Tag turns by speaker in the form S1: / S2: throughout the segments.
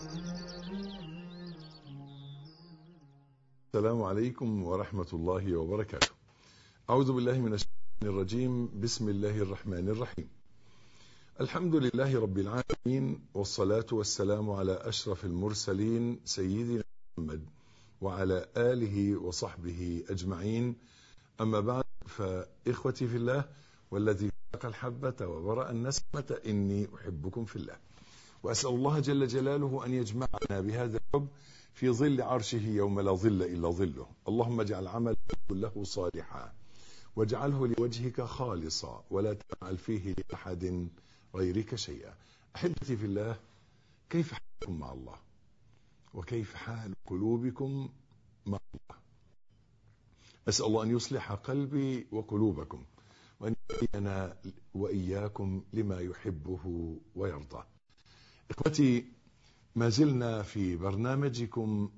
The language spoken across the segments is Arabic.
S1: السلام عليكم ورحمة الله وبركاته. أعوذ بالله من الشيطان الرجيم. بسم الله الرحمن الرحيم. الحمد لله رب العالمين، والصلاة والسلام على أشرف المرسلين سيدنا محمد وعلى آله وصحبه أجمعين. أما بعد، فإخوتي في الله والذي فلق الحبة وبرأ النسمة، إني أحبكم في الله، وأسأل الله جل جلاله أن يجمعنا بهذا الحب في ظل عرشه يوم لا ظل إلا ظله. اللهم اجعل عمل كله صالحا، واجعله لوجهك خالصا، ولا تجعل فيه لأحد غيرك شيئا. أحبتي في الله، كيف حالكم مع الله؟ وكيف حال قلوبكم مع الله؟ أسأل الله أن يصلح قلبي وقلوبكم، وأن يهدينا وإياكم لما يحبه ويرضى. إخوتي، ما زلنا في برنامجكم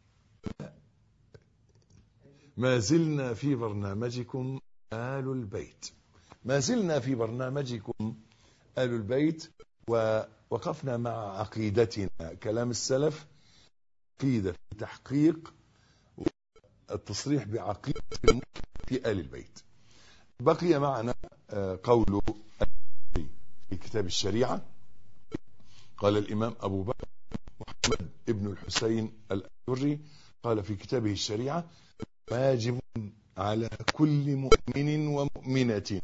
S1: آل البيت. ما زلنا في برنامجكم آل البيت، ووقفنا مع عقيدتنا كلام السلف، عقيدة في تحقيق التصريح بعقيدة في آل البيت. بقي معنا قول في كتاب الشريعة. قال الإمام أبو بكر محمد ابن الحسين الأجري قال في كتابه الشريعة: واجب على كل مؤمن ومؤمنة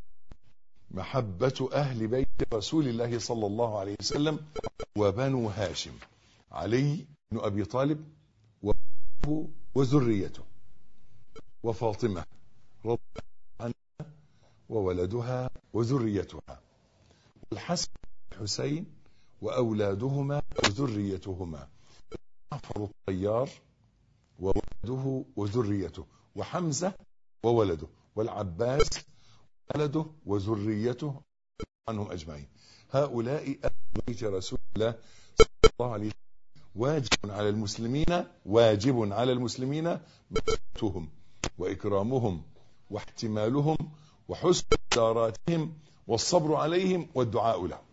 S1: محبة أهل بيت رسول الله صلى الله عليه وسلم وبنو هاشم، علي بن أبي طالب وذريته، وفاطمة رضي الله عنها وولدها وذريتها، والحسن والحسين وأولادهما وذريتهما، جعفر الطيار وولده وذريته، وحمزة وولده، والعباس ولده وذريته، عنهم أجمعين. هؤلاء أهل بيت رسول الله صلى الله عليه وسلم. واجب على المسلمين محبتهم وإكرامهم واحتمالهم وحسن مداراتهم والصبر عليهم والدعاء لهم.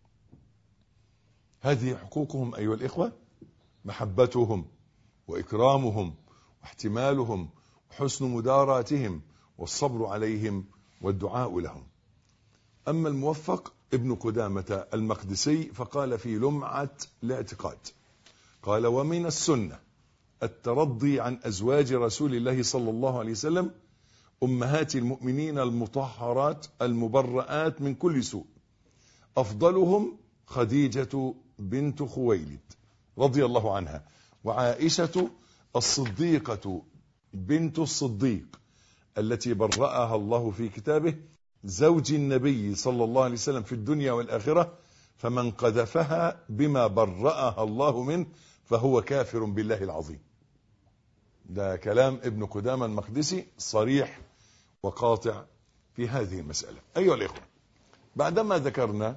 S1: هذه حقوقهم أيها الإخوة: محبتهم وإكرامهم واحتمالهم وحسن مداراتهم والصبر عليهم والدعاء لهم. أما الموفق ابن قدامة المقدسي فقال في لمعة الاعتقاد، قال: ومن السنة الترضي عن أزواج رسول الله صلى الله عليه وسلم أمهات المؤمنين المطهرات المبرآت من كل سوء، أفضلهم خديجة بنت خويلد رضي الله عنها، وعائشة الصديقة بنت الصديق التي برأها الله في كتابه زوج النبي صلى الله عليه وسلم في الدنيا والآخرة، فمن قذفها بما برأها الله منه فهو كافر بالله العظيم. ده كلام ابن قدامة المقدسي صريح وقاطع في هذه المسألة. أيها الإخوة، بعدما ذكرنا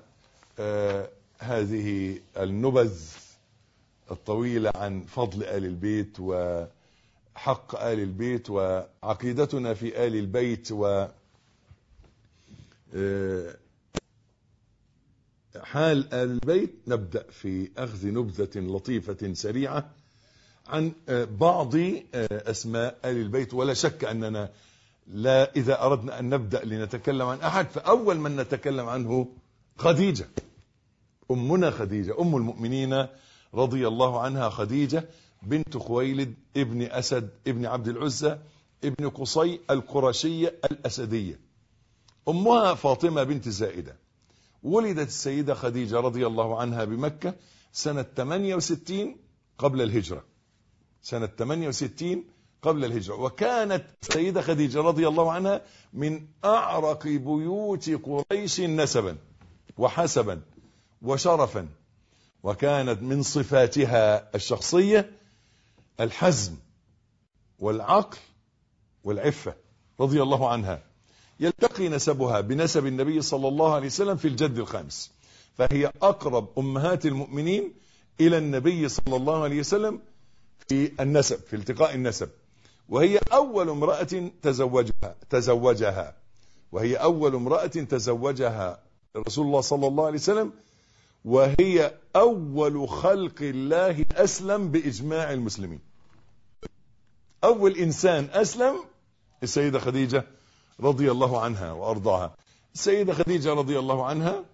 S1: هذه النبذ الطويلة عن فضل آل البيت وحق آل البيت وعقيدتنا في آل البيت حال آل البيت، نبدأ في أخذ نبذة لطيفة سريعة عن بعض أسماء آل البيت. ولا شك أننا إذا أردنا أن نبدأ لنتكلم عن أحد، فأول من نتكلم عنه خديجة، أمنا خديجة أم المؤمنين رضي الله عنها، خديجة بنت خويلد ابن أسد ابن عبد العزة ابن قصي القرشية الأسدية. أمها فاطمة بنت زائدة. ولدت السيدة خديجة رضي الله عنها بمكة سنة 68 قبل الهجرة، سنة 68 قبل الهجرة. وكانت السيدة خديجة رضي الله عنها من أعرق بيوت قريش نسبا وحسبا وشرفا، وكانت من صفاتها الشخصية الحزم والعقل والعفة رضي الله عنها. يلتقي نسبها بنسب النبي صلى الله عليه وسلم في الجد الخامس، فهي أقرب أمهات المؤمنين إلى النبي صلى الله عليه وسلم في النسب، في التقاء النسب. وهي أول امرأة تزوجها وهي أول امرأة تزوجها رسول الله صلى الله عليه وسلم، وهي أول خلق الله أسلم بإجماع المسلمين. أول إنسان أسلم السيدة خديجة رضي الله عنها وأرضاها. السيدة خديجة رضي الله عنها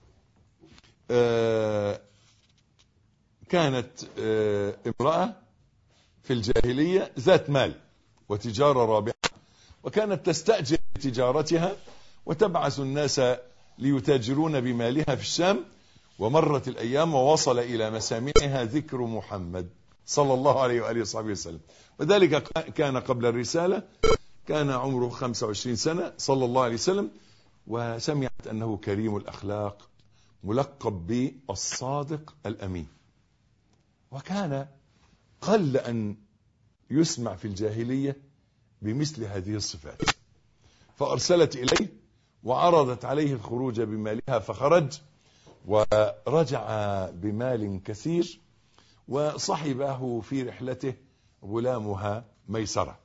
S1: كانت امرأة في الجاهلية ذات مال وتجارة رابحة، وكانت تستأجر تجارتها وتبعث الناس ليتاجرون بمالها في الشام. ومرت الأيام ووصل إلى مسامعها ذكر محمد صلى الله عليه وآله وصحبه وسلم، وذلك كان قبل الرسالة. كان عمره 25 سنة صلى الله عليه وسلم، وسمعت أنه كريم الأخلاق ملقب بالصادق الأمين. وكان قل أن يسمع في الجاهلية بمثل هذه الصفات، فأرسلت إليه وعرضت عليه الخروج بمالها، فخرج ورجع بمال كثير، وصحبه في رحلته غلامها ميسرة.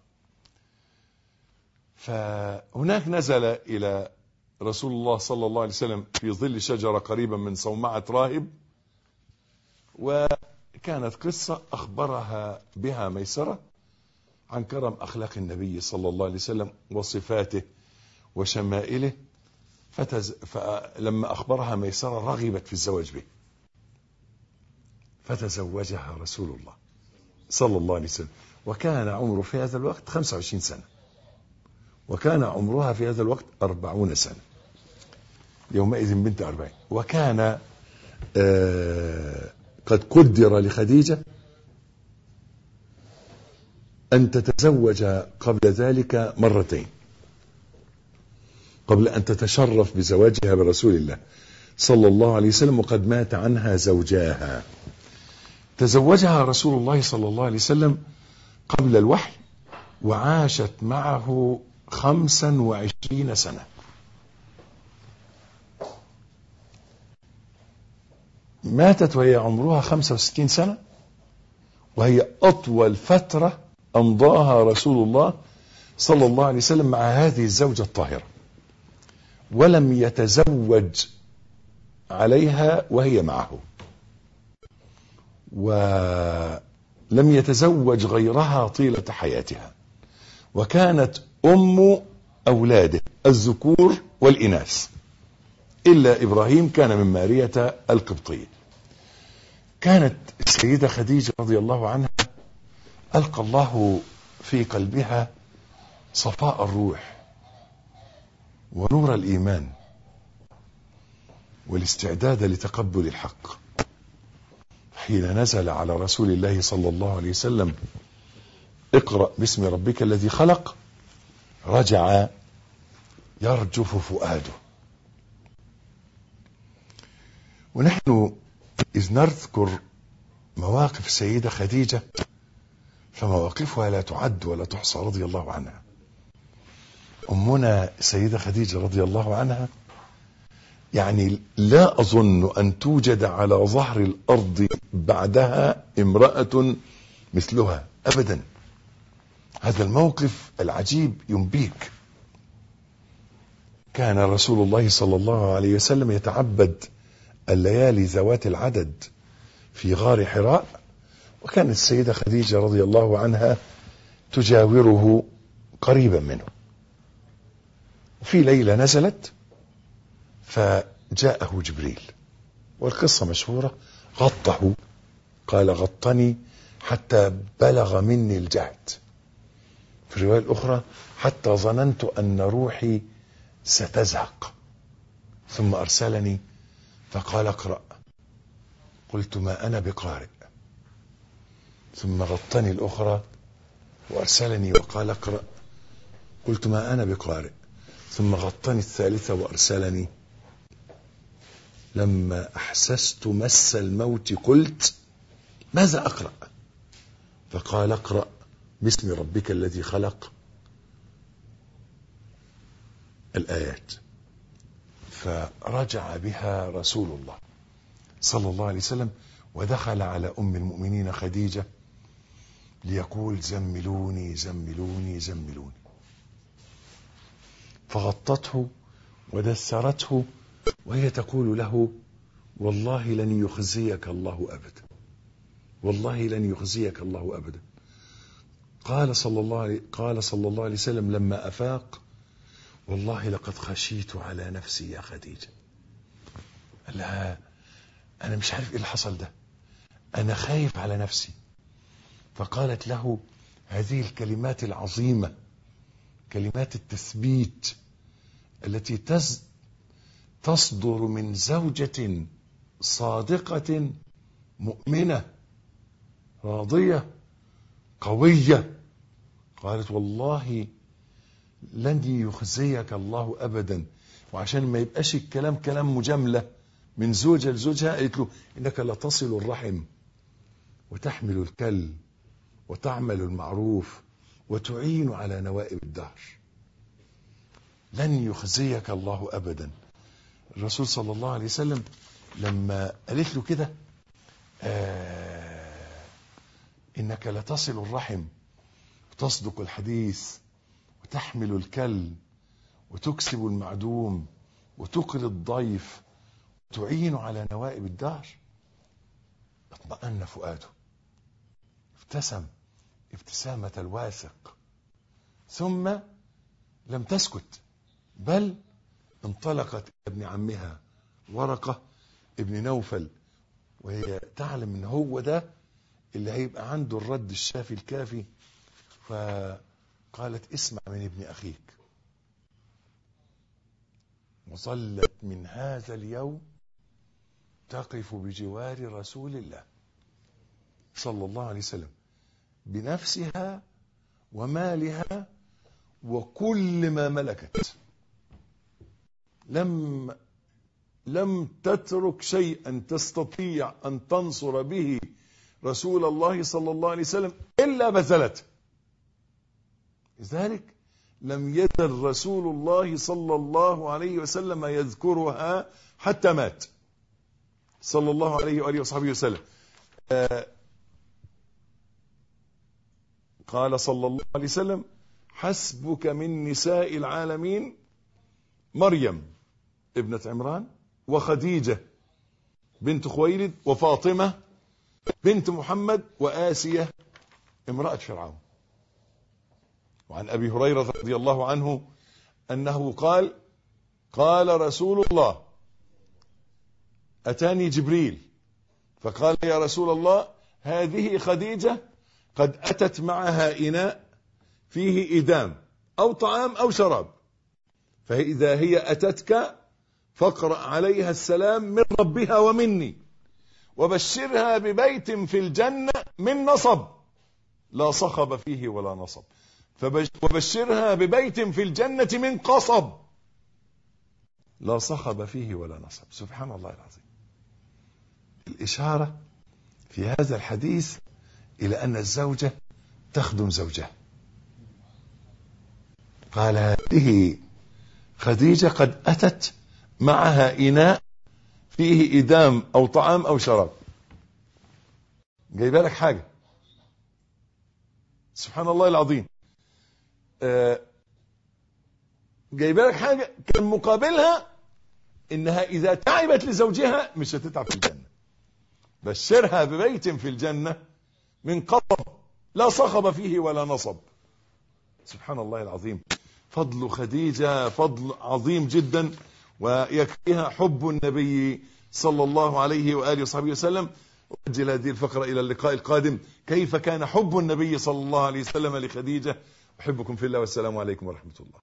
S1: فهناك نزل إلى رسول الله صلى الله عليه وسلم في ظل شجرة قريبا من صومعة راهب، وكانت قصة أخبرها بها ميسرة عن كرم أخلاق النبي صلى الله عليه وسلم وصفاته وشمائله. فلما أخبرها ميسرة رغبت في الزواج به، فتزوجها رسول الله صلى الله عليه وسلم، وكان عمره في هذا الوقت 25 سنة، وكان عمرها في هذا الوقت 40 سنة، يومئذ بنت 40. وكان قد قدر لخديجة أن تتزوج قبل ذلك مرتين، قبل أن تتشرف بزواجها برسول الله صلى الله عليه وسلم، وقد مات عنها زوجاها. تزوجها رسول الله صلى الله عليه وسلم قبل الوحي، وعاشت معه 25 سنة. ماتت وهي عمرها 65 سنة، وهي أطول فترة أمضاها رسول الله صلى الله عليه وسلم مع هذه الزوجة الطاهرة، ولم يتزوج عليها وهي معه، ولم يتزوج غيرها طيلة حياتها، وكانت أم أولاده الذكور والإناث، إلا إبراهيم كان من مارية القبطية. كانت السيدة خديجة رضي الله عنها ألقى الله في قلبها صفاء الروح ونور الإيمان والاستعداد لتقبل الحق، حين نزل على رسول الله صلى الله عليه وسلم اقرأ باسم ربك الذي خلق، رجع يرجف فؤاده. ونحن إذ نذكر مواقف السيدة خديجة فمواقفها لا تعد ولا تحصى رضي الله عنها. أمنا السيدة خديجة رضي الله عنها يعني لا أظن أن توجد على ظهر الأرض بعدها امرأة مثلها أبدا. هذا الموقف العجيب ينبيك. كان رسول الله صلى الله عليه وسلم يتعبد الليالي ذوات العدد في غار حراء، وكانت السيدة خديجة رضي الله عنها تجاوره قريبا منه. في ليلة نزلت فجاءه جبريل، والقصة مشهورة، غطه، قال غطني حتى بلغ مني الجهد. في الرواية الأخرى حتى ظننت أن روحي ستزهق، ثم أرسلني فقال اقرأ، قلت ما أنا بقارئ، ثم غطني الأخرى وأرسلني وقال اقرأ، قلت ما أنا بقارئ، ثم غطني الثالثة وأرسلني. لما أحسست مس الموت قلت ماذا أقرأ؟ فقال اقرأ باسم ربك الذي خلق الآيات. فرجع بها رسول الله صلى الله عليه وسلم ودخل على أم المؤمنين خديجة ليقول زملوني زملوني زملوني، فغطته ودثرته وهي تقول له والله لن يخزيك الله أبدا، والله لن يخزيك الله أبدا. قال صلى الله عليه وسلم لما أفاق: والله لقد خشيت على نفسي يا خديجة. قال لها: أنا مش عارف إيه اللي حصل ده، أنا خايف على نفسي. فقالت له هذه الكلمات العظيمة، كلمات التثبيت التي تصدر من زوجة صادقة مؤمنة راضية قوية. قالت: والله لن يخزيك الله أبدا. وعشان ما يبقاش الكلام كلام مجاملة من زوجة لزوجها، قالت له: إنك لتصل الرحم وتحمل الكل وتعمل المعروف وتعين على نوائب الدهر، لن يخزيك الله أبدا. الرسول صلى الله عليه وسلم لما قالت له كده: إنك لتصل الرحم وتصدق الحديث وتحمل الكل وتكسب المعدوم وتقري الضيف وتعين على نوائب الدهر، اطمأن فؤاده، ابتسم ابتسامة الواثق، ثم لم تسكت، بل انطلقت ابن عمها ورقة ابن نوفل، وهي تعلم ان هو ده اللي هيبقى عنده الرد الشافي الكافي. فقالت: اسمع من ابن أخيك. وظلت من هذا اليوم تقف بجوار رسول الله صلى الله عليه وسلم بنفسها ومالها وكل ما ملكت. لم تترك شيئا تستطيع أن تنصر به رسول الله صلى الله عليه وسلم إلا بذلته. لذلك لم يزل رسول الله صلى الله عليه وسلم يذكرها حتى مات صلى الله عليه وآله وصحبه وسلم. قال صلى الله عليه وسلم: حسبك من نساء العالمين مريم ابنة عمران وخديجة بنت خويلد وفاطمة بنت محمد وآسية امرأة فرعون. وعن أبي هريرة رضي الله عنه أنه قال: قال رسول الله: أتاني جبريل فقال: يا رسول الله، هذه خديجة قد أتت معها إناء فيه إدام أو طعام أو شراب، فإذا هي أتتك فاقرأ عليها السلام من ربها ومني، وبشرها ببيت في الجنة من نصب لا صخب فيه ولا نصب، وبشرها ببيت في الجنة من قصب لا صخب فيه ولا نصب. سبحان الله العظيم. الإشارة في هذا الحديث إلى أن الزوجة تخدم زوجها. قال: هذه خديجة قد أتت معها إناء فيه إدام أو طعام أو شراب. جايبه لك حاجة، سبحان الله العظيم، جايبه لك حاجة كان مقابلها إنها إذا تعبت لزوجها مش هتتعب في الجنة. بشرها ببيت في الجنة من قصب لا صخب فيه ولا نصب. سبحان الله العظيم. فضل خديجة فضل عظيم جدا، ويكفيها حب النبي صلى الله عليه وآله وصحبه وسلم. أجل هذه الفقرة إلى اللقاء القادم، كيف كان حب النبي صلى الله عليه وسلم لخديجة. أحبكم في الله، والسلام عليكم ورحمة الله.